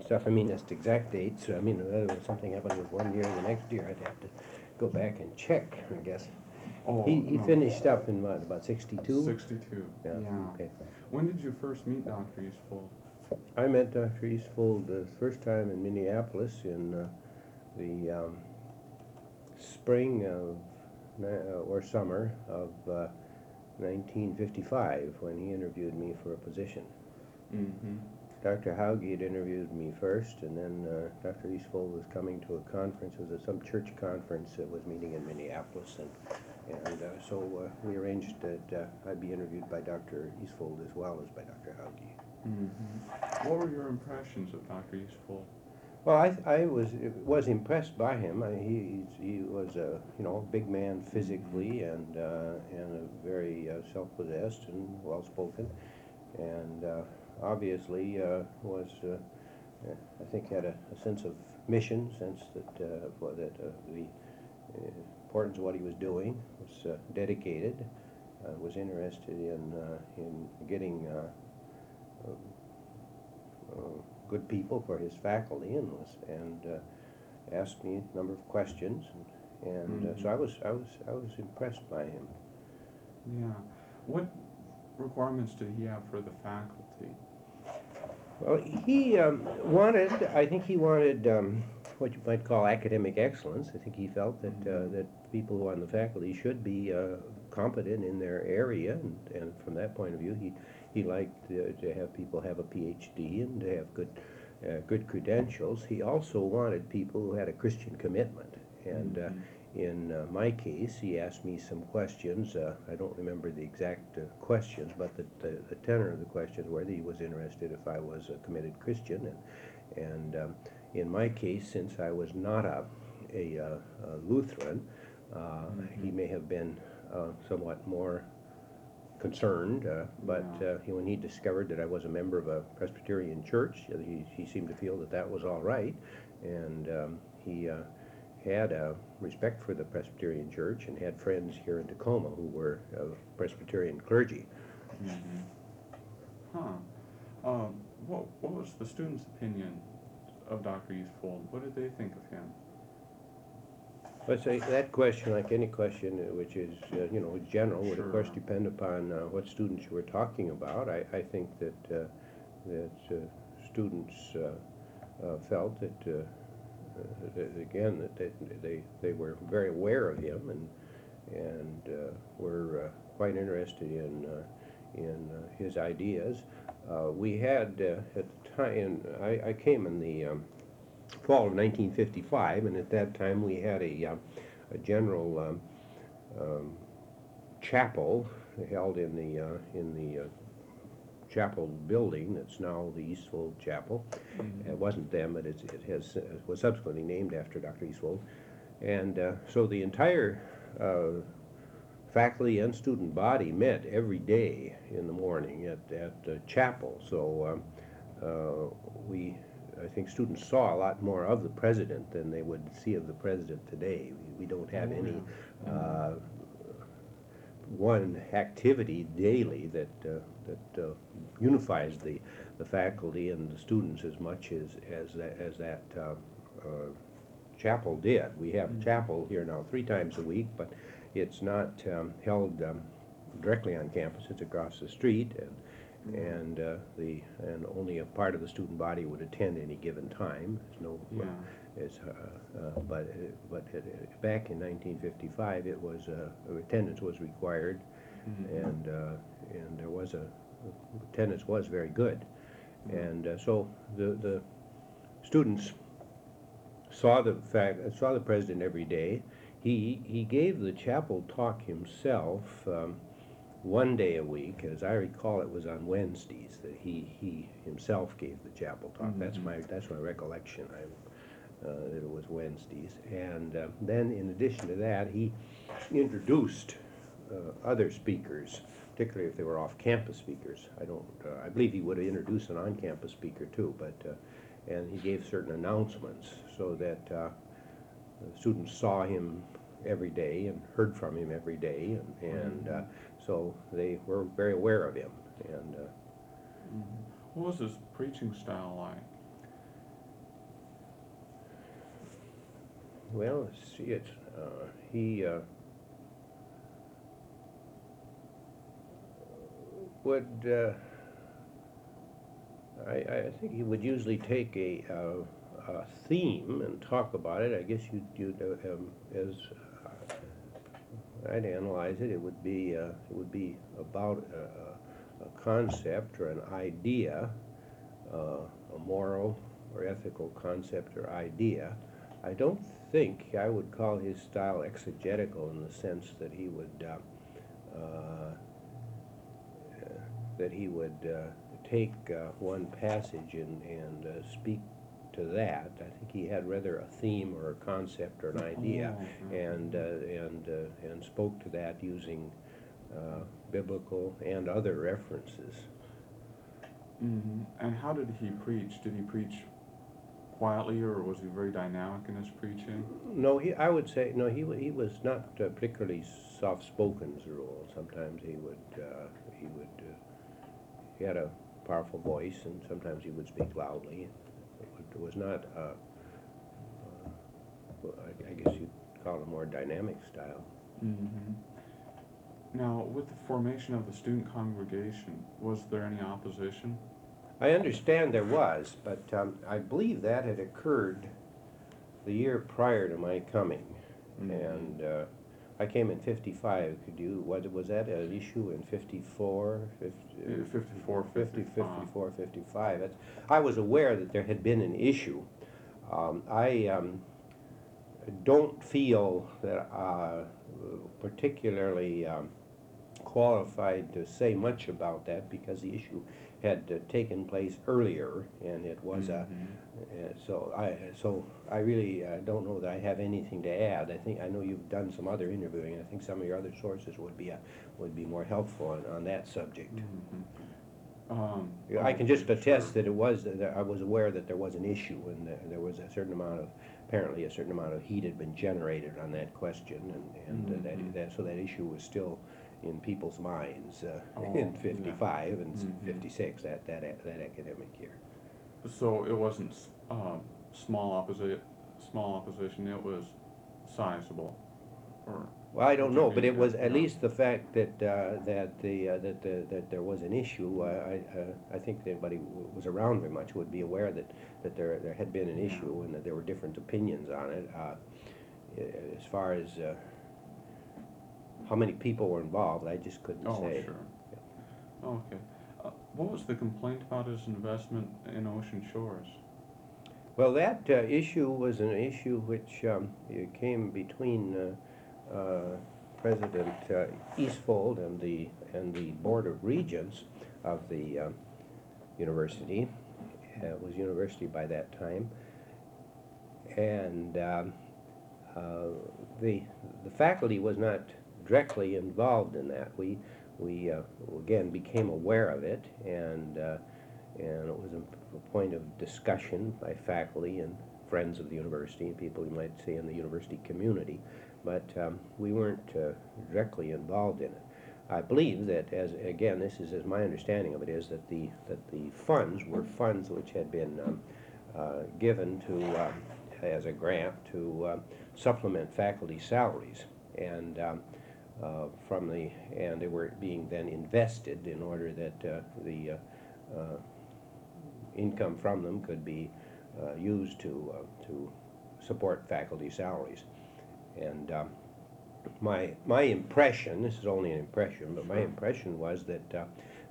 stuff. I mean, that's exact dates. I mean, if something happened with one year, the next year I'd have to go back and check, I guess. Oh, He no. finished up in what, about 62? 62. Yeah. Yeah. Okay. When did you first meet Dr. Eastfold? I met Dr. Eastfold the first time in Minneapolis in the spring of or summer of 1955 when he interviewed me for a position. Mm-hmm. Dr. Hauge had interviewed me first, and then Dr. Eastfold was coming to a conference. It was some church conference that was meeting in Minneapolis, and so we arranged that I'd be interviewed by Dr. Eastfold as well as by Dr. Hauge. Mm-hmm. What were your impressions of Dr. Eastfold? Well, I was impressed by him. He was a big man physically and a very self-possessed and well-spoken, and obviously was I think had a sense of mission, sense that the importance of what he was doing, was dedicated, was interested in getting good people for his faculty, and asked me a number of questions, and so I was impressed by him. Yeah. What requirements did he have for the faculty? Well, he I think he wanted what you might call academic excellence. I think he felt that people who are on the faculty should be competent in their area, and from that point of view, he liked to have people have a PhD and to have good credentials. He also wanted people who had a Christian commitment, and in my case, he asked me some questions. I don't remember the exact questions, but the tenor of the questions were that he was interested if I was a committed Christian, and in my case, since I was not a Lutheran, he may have been somewhat more concerned, but when he discovered that I was a member of a Presbyterian church, he seemed to feel that that was all right, and he had a respect for the Presbyterian Church and had friends here in Tacoma who were Presbyterian clergy. Mm-hmm. Huh. What was the students' opinion of Dr. Eastfold? What did they think of him? Let's say that question, like any question which is general, would of course Sure. depend upon what students you were talking about. I think that students felt that again that they were very aware of him and were quite interested in his ideas. We had at the time, I came in the fall of 1955, and at that time we had a general chapel held in the chapel building that's now the Eastfold Chapel. Mm-hmm. It wasn't them, but it was subsequently named after Dr. Eastfold. And so the entire faculty and student body met every day in the morning at the chapel. So I think students saw a lot more of the president than they would see of the president today. We don't have any one activity daily that unifies the faculty and the students as much as that chapel did. We have chapel here now 3 times a week, but it's not held directly on campus. It's across the street, and only a part of the student body would attend any given time. There's no but back in 1955, it was attendance was required, and there was attendance was very good, and so the students saw the president every day. He gave the chapel talk himself. One day a week, as I recall, it was on Wednesdays that he himself gave the chapel talk. That's my recollection. That it was Wednesdays, and then in addition to that, he introduced other speakers, particularly if they were off-campus speakers. I believe he would have introduced an on-campus speaker too, but and he gave certain announcements so that students saw him every day and heard from him every day, and so they were very aware of him. And what was his preaching style like? well, see, he would, I think he would usually take a theme and talk about it. I guess you'd as I'd analyze it, it would be about a concept or an idea, a moral or ethical concept or idea. I don't think I would call his style exegetical in the sense that he would take one passage and speak to that. I think he had rather a theme or a concept or an idea, and spoke to that using biblical and other references. Mm-hmm. And how did he preach? Did he preach quietly, or was he very dynamic in his preaching? No, I would say no. He was not particularly soft-spoken as a rule. Sometimes he had a powerful voice, and sometimes he would speak loudly. It was not, I guess you'd call it a more dynamic style. Mm-hmm. Now, with the formation of the student congregation, was there any opposition? I understand there was, but I believe that had occurred the year prior to my coming. Mm-hmm. And I came in 55. Was that an issue in 54? 54, 54, 55. I was aware that there had been an issue. I don't feel that particularly qualified to say much about that because the issue had taken place earlier, and it was so I really don't know that I have anything to add. I know you've done some other interviewing, and I think some of your other sources would be more helpful on that subject. Mm-hmm. I can just attest that I was aware that there was an issue, and there was apparently a certain amount of heat had been generated on that question, and so that issue was still in people's minds in 55 and 56, that academic year. So it wasn't small opposition. It was sizable, or well, I don't know, but it was at least the fact that that there was an issue. I think anybody who was around very much would be aware that there had been an issue and that there were different opinions on it. As far as how many people were involved, I just couldn't say. Oh, sure. Yeah. Okay. What was the complaint about his investment in Ocean Shores? Well, that issue was an issue which came between President Eastfold and the Board of Regents of the university. It was university by that time, and the faculty was not directly involved in that. We again became aware of it, and it was a point of discussion by faculty and friends of the university and people you might say in the university community, but we weren't directly involved in it. I believe that, this is as my understanding of it is that the funds were funds which had been given to as a grant to supplement faculty salaries, and and they were being then invested in order that the income from them could be used to support faculty salaries. And my impression, this is only an impression, but my impression was that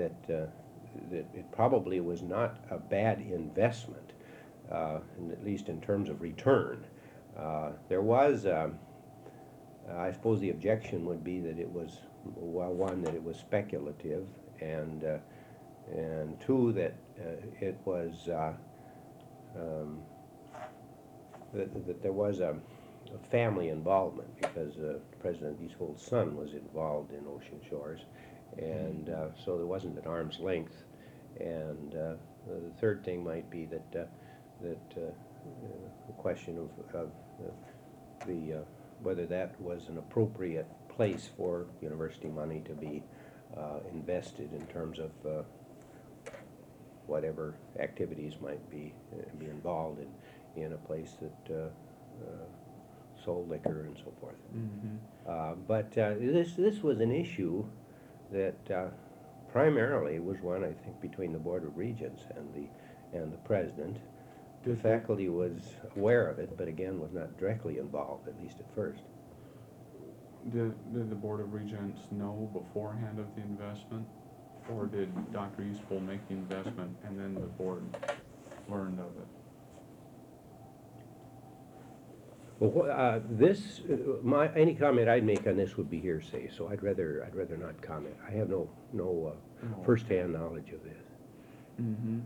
it probably was not a bad investment, at least in terms of return. There was, I suppose the objection would be that it was, well, one, that it was speculative, and two, that it was that there was a family involvement, because President Eastfold's son was involved in Ocean Shores, and so there wasn't an arm's length. And the third thing might be that the question of whether that was an appropriate place for university money to be invested in terms of whatever activities might be involved in a place that sold liquor and so forth. Mm-hmm. But this was an issue that primarily was one, I think, between the Board of Regents and the president. The Did faculty was aware of it, but again was not directly involved, at least at first. Did the Board of Regents know beforehand of the investment, or did Dr. Eastful make the investment and then the board learned of it? Well, any comment I'd make on this would be hearsay, so I'd rather not comment. I have no Oh. first-hand knowledge of this. Mm-hmm.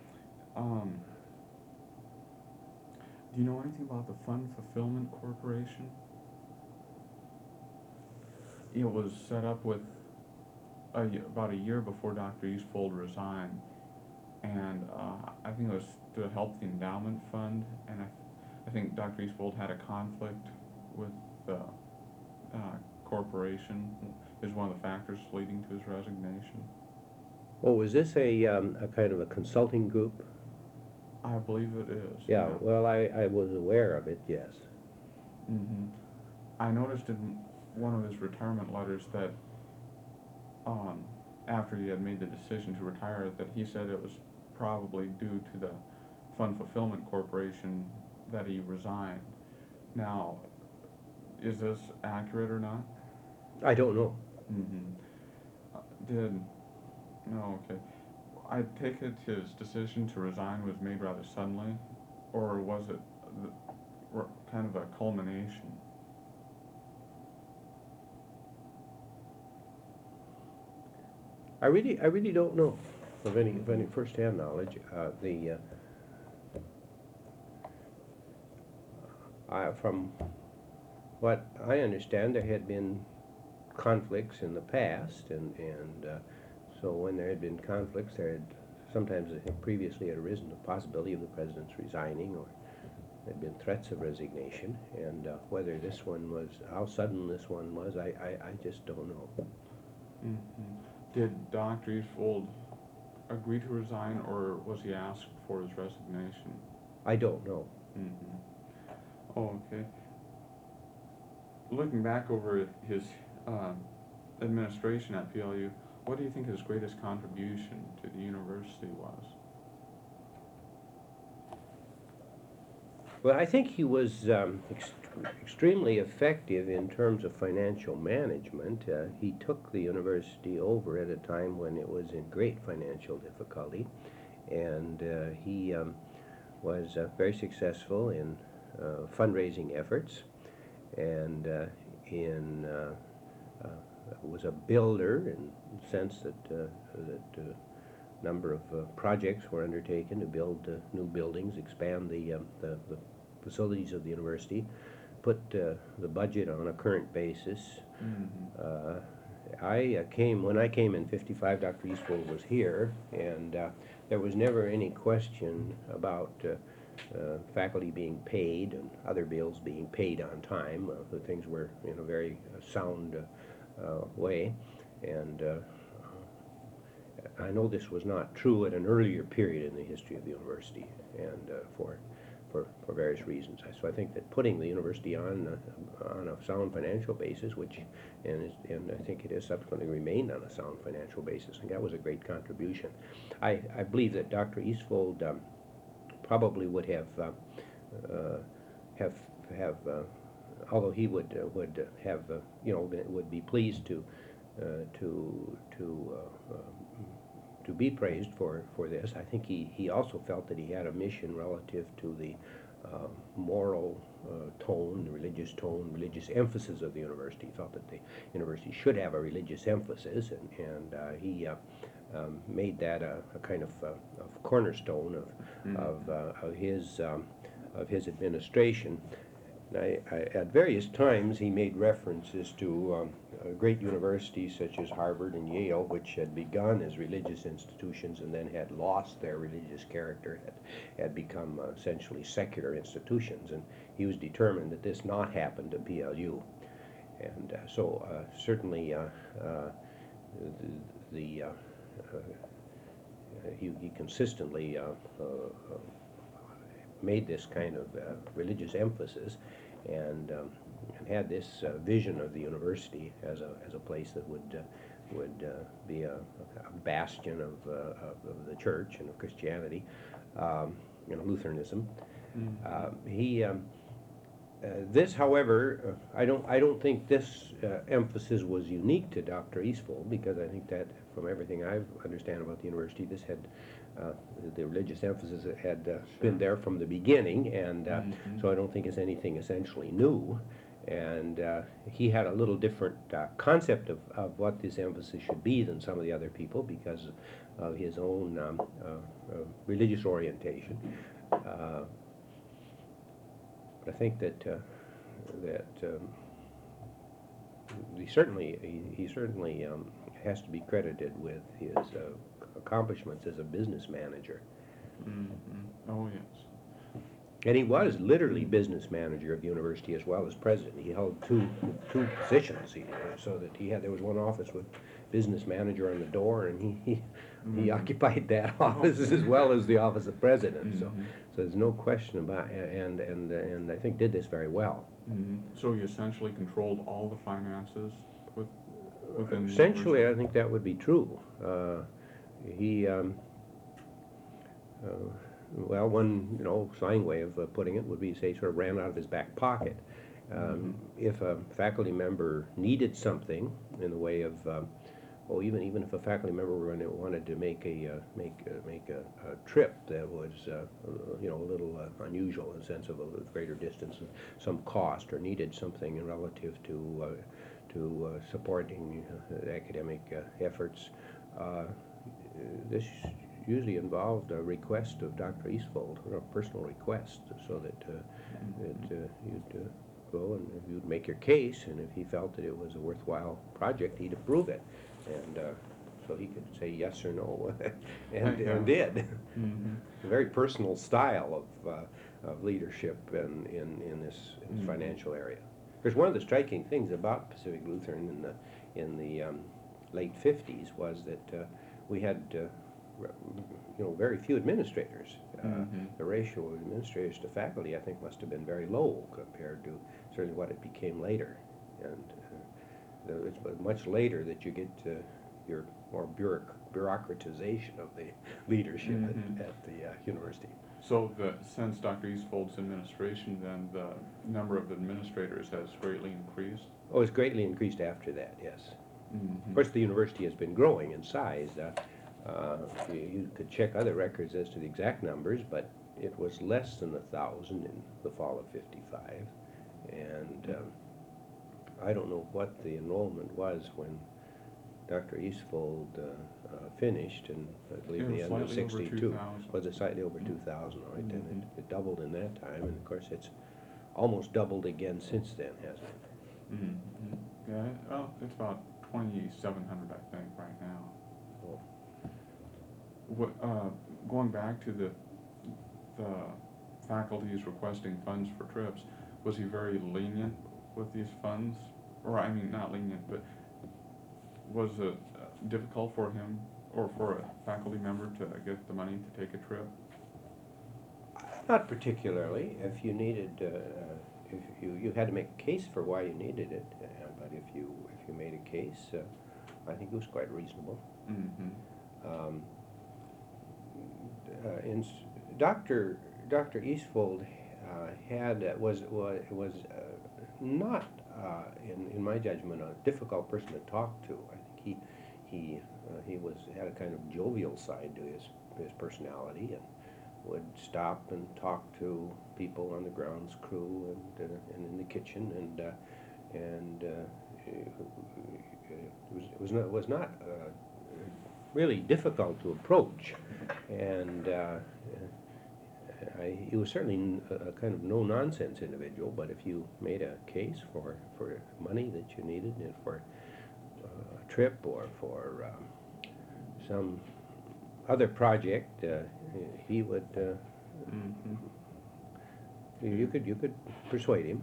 Do you know anything about the Fund Fulfillment Corporation? It was set up with about a year before Dr. Eastfold resigned, and I think it was to help the endowment fund, and I think Dr. Eastfold had a conflict with the corporation, is one of the factors leading to his resignation. Oh, was this a kind of a consulting group? I believe it is. Yeah, well, I was aware of it, yes. Mm-hmm. I noticed in one of his retirement letters that after he had made the decision to retire, that he said it was probably due to the Fund Fulfillment Corporation that he resigned. Now, is this accurate or not? I don't know. Mm-hmm. No, okay. I take it his decision to resign was made rather suddenly, or was it kind of a culmination? I really don't know of any first-hand knowledge. From what I understand, there had been conflicts in the past, and so when there had been conflicts, there had sometimes, I think, previously had arisen the possibility of the president's resigning, or there had been threats of resignation, and whether this one was, how sudden this one was, I just don't know. Mm-hmm. Did Dr. Eastfold agree to resign, or was he asked for his resignation? I don't know. Mm-hmm. Oh, okay. Looking back over his administration at PLU, what do you think his greatest contribution to the university was? Well, I think he was extremely effective in terms of financial management. He took the university over at a time when it was in great financial difficulty, and he was very successful in fundraising efforts, and was a builder in the sense that a number of projects were undertaken to build new buildings, expand the facilities of the university, put the budget on a current basis. Mm-hmm. When I came in '55, Dr. Eastfold was here, and there was never any question about faculty being paid and other bills being paid on time. The things were in a very sound way, and I know this was not true at an earlier period in the history of the university, and for various reasons. So I think that putting the university on a sound financial basis, and I think it has subsequently remained on a sound financial basis, and that was a great contribution. I believe that Dr. Eastfold probably would have although he would have would be pleased to be praised for this. I think he also felt that he had a mission relative to the moral tone, the religious tone, religious emphasis of the university. He felt that the university should have a religious emphasis, and he made that a kind of cornerstone of his administration. At various times, he made references to great universities such as Harvard and Yale, which had begun as religious institutions and then had lost their religious character, had become essentially secular institutions, and he was determined that this not happen to PLU. And so certainly he consistently made this kind of religious emphasis, and had this vision of the university as a place that would be a bastion of the church and of Christianity, Lutheranism. This, however, I don't think this emphasis was unique to Dr. Eastfold, because I think that from everything I understand about the university, this had the religious emphasis had been there from the beginning, and so I don't think it's anything essentially new. And he had a little different concept of what this emphasis should be than some of the other people because of his own religious orientation. I think that he certainly has to be credited with his accomplishments as a business manager. Oh yes. And he was literally business manager of the university as well as president. He held two positions, so that there was one office with business manager on the door, and he occupied that office as well as the office of president. So there's no question about it, and I think did this very well. So he essentially controlled all the finances within the Essentially, university? I think that would be true. Well, one slang way of putting it would be, say, sort of ran out of his back pocket. If a faculty member needed something in the way of, even if a faculty member wanted to make a trip that was a little unusual in the sense of a greater distance and some cost, or needed something relative to supporting academic efforts, this usually involved a request of Dr. Eastfold, or a personal request, so that you'd go and you'd make your case, and if he felt that it was a worthwhile project, he'd approve it, and so he could say yes or no, and did. A very personal style of leadership in this financial area. Because one of the striking things about Pacific Lutheran in the late 50s was that we had very few administrators. The ratio of administrators to faculty, I think, must have been very low compared to certainly what it became later. And it's much later that you get your more bureaucratization of the leadership at the university. So since Dr. Eastfold's administration, then the number of administrators has greatly increased? Oh, it's greatly increased after that, yes. Of course, the university has been growing in size. You could check other records as to the exact numbers, but it was less than 1,000 in the fall of '55, and I don't know what the enrollment was when Dr. Eastfold finished, and I believe the end of '62 was it slightly over 2,000, right? And it doubled in that time, and of course it's almost doubled again since then, hasn't it? Yeah, well, it's about 2,700, I think, right now. Going back to the faculties requesting funds for trips, was he very lenient with these funds? Or, I mean, not lenient, but was it difficult for him or for a faculty member to get the money to take a trip? Not particularly. If you needed, if you had to make a case for why you needed it, but if you made a case, I think it was quite reasonable. Dr. Eastfold was not, in my judgment, a difficult person to talk to. I think he had a kind of jovial side to his personality, and would stop and talk to people on the grounds crew and in the kitchen, and it was not really difficult to approach, and he was certainly a kind of no-nonsense individual. But if you made a case for money that you needed, and for a trip or for some other project, he would. You could persuade him.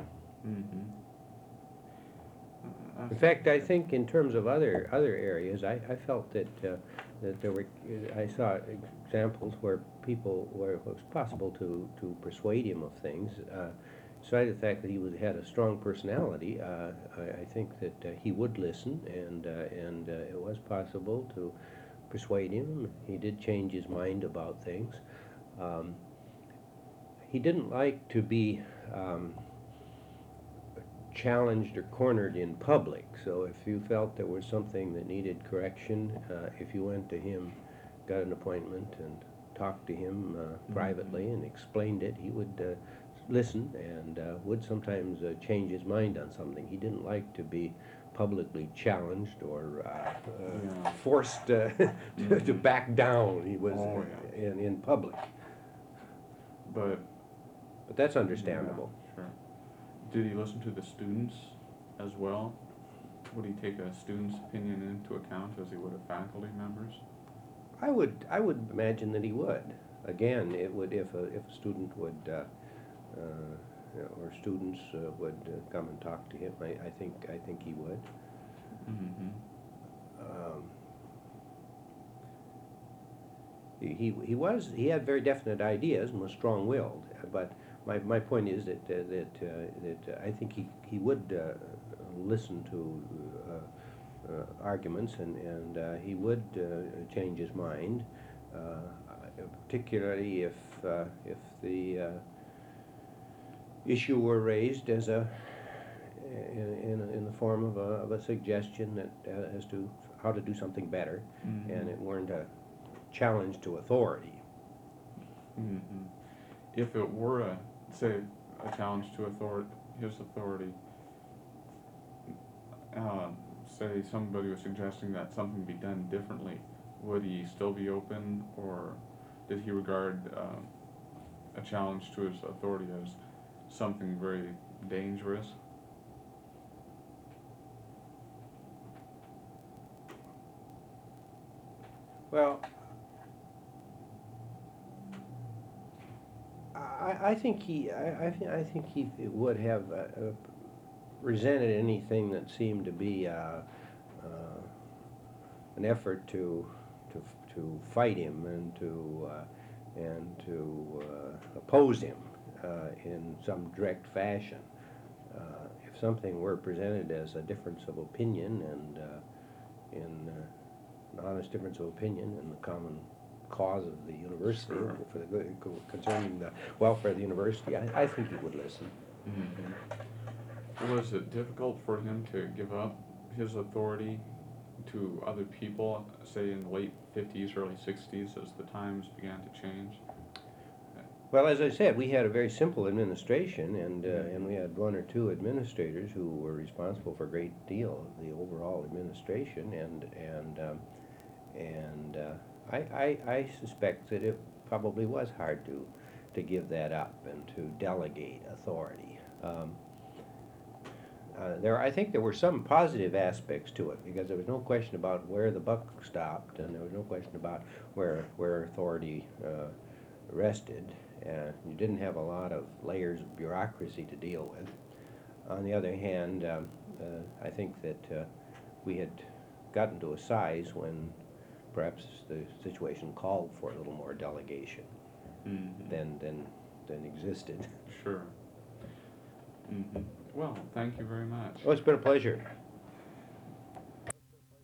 In fact, I think in terms of other areas, I felt that there were, I saw examples where it was possible to persuade him of things. despite the fact that had a strong personality, I think that he would listen, and it was possible to persuade him. He did change his mind about things. Um, he didn't like to be challenged or cornered in public. So if you felt there was something that needed correction, if you went to him, got an appointment, and talked to him privately and explained it, he would listen and would sometimes change his mind on something. He didn't like to be publicly challenged or forced to back down. He was in public. But That's understandable. Yeah, sure. Did he listen to the students as well? Would he take a student's opinion into account as he would a faculty member's? I would imagine that he would. Again, it would if a student would or students would come and talk to him. I think he would. Mm-hmm. He had very definite ideas and was strong-willed. But my point is that I think he would listen to arguments, and he would change his mind, particularly if the issue were raised as in the form of a suggestion that as to how to do something better, Mm-hmm. and it weren't a challenge to authority. Mm-hmm. If it were a challenge to his authority, say somebody was suggesting that something be done differently, would he still be open, or did he regard a challenge to his authority as something very dangerous? Well, I think he would have resented anything that seemed to be an effort to fight him and to oppose him in some direct fashion. If something were presented as a difference of opinion and in an honest difference of opinion in the common cause of the university, Sure. for the good, concerning the welfare of the university, I think he would listen. Mm-hmm. Was it difficult for him to give up his authority to other people, say in the late 50s, early 60s, as the times began to change? Well, as I said, we had a very simple administration, and we had one or two administrators who were responsible for a great deal of the overall administration, and I suspect that it probably was hard to give that up and to delegate authority. I think there were some positive aspects to it, because there was no question about where the buck stopped, and there was no question about where authority rested. You didn't have a lot of layers of bureaucracy to deal with. On the other hand, I think that we had gotten to a size when perhaps the situation called for a little more delegation Mm-hmm. than existed. Sure. Mm-hmm. Well, thank you very much. Oh, it's been a pleasure.